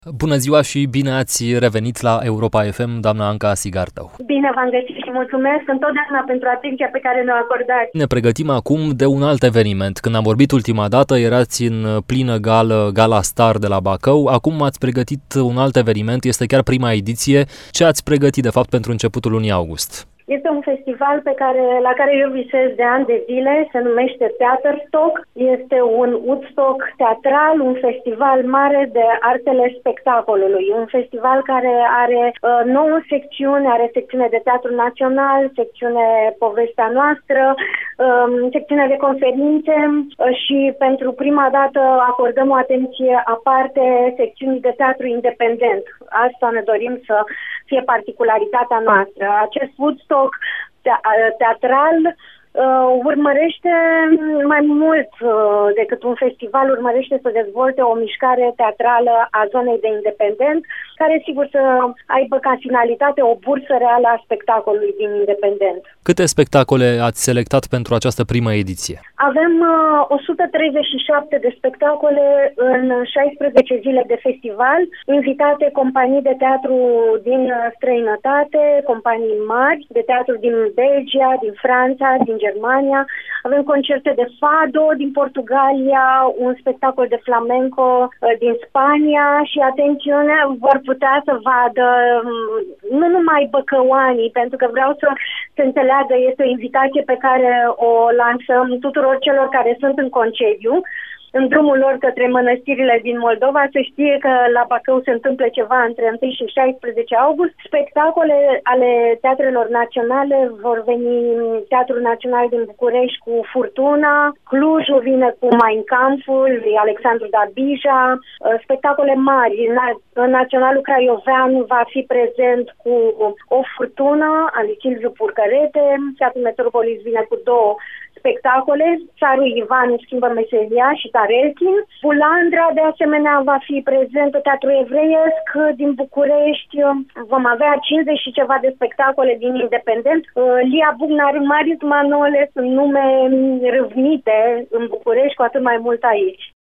Bună ziua și bine ați revenit la Europa FM, doamna Anca Sigardău. Bine v-am găsit și mulțumesc întotdeauna pentru atenția pe care ne-o acordați. Ne pregătim acum de un alt eveniment. Când am vorbit ultima dată, erați în plină Gala Star de la Bacău. Acum ați pregătit un alt eveniment, este chiar prima ediție. Ce ați pregătit, de fapt, pentru începutul lunii august? Este un festival la care eu visez de ani de zile, se numește Theaterstock. Este un Woodstock teatral, un festival mare de artele spectacolului. Un festival care are 9 secțiuni, are secțiune de teatru național, secțiune povestea noastră, secțiune de conferințe și pentru prima dată acordăm o atenție aparte secțiunii de teatru independent. Asta ne dorim să fie particularitatea noastră. Acest Woodstock teatral urmărește mai mult decât un festival, urmărește să dezvolte o mișcare teatrală a zonei de independent, care sigur să aibă ca finalitate o bursă reală a spectacolului din independent. Câte spectacole ați selectat pentru această primă ediție? Avem 137 de spectacole în 16 zile de festival, invitate companii de teatru din străinătate, companii mari de teatru din Belgia, din Franța, din Germania. Avem concerte de fado din Portugalia, un spectacol de flamenco din Spania și, atențiune, vor putea să vadă nu numai băcăuanii, pentru că vreau să se înțeleagă, este o invitație pe care o lansăm tuturor celor care sunt în concediu, în drumul lor către mănăstirile din Moldova, să știe că la Bacău se întâmplă ceva între 1 și 16 august. Spectacole ale teatrelor naționale vor veni Teatrul Național din București cu Furtuna, Clujul vine cu Mein Kampful lui Alexandru Dabija, spectacole mari. Naționalul Craiovean va fi prezent cu O Furtună al lui Silviu Purcărete, Teatrul Metropolis vine cu 2 spectacole, Țarul Ivan schimbă meseria și Tarelkin. Bulandra, de asemenea, va fi prezent, Teatrul Evreiesc din București. Vom avea 50 și ceva de spectacole din independent. Lia Bugnar, Marius Manole sunt nume râvnite în București, cu atât mai mult aici.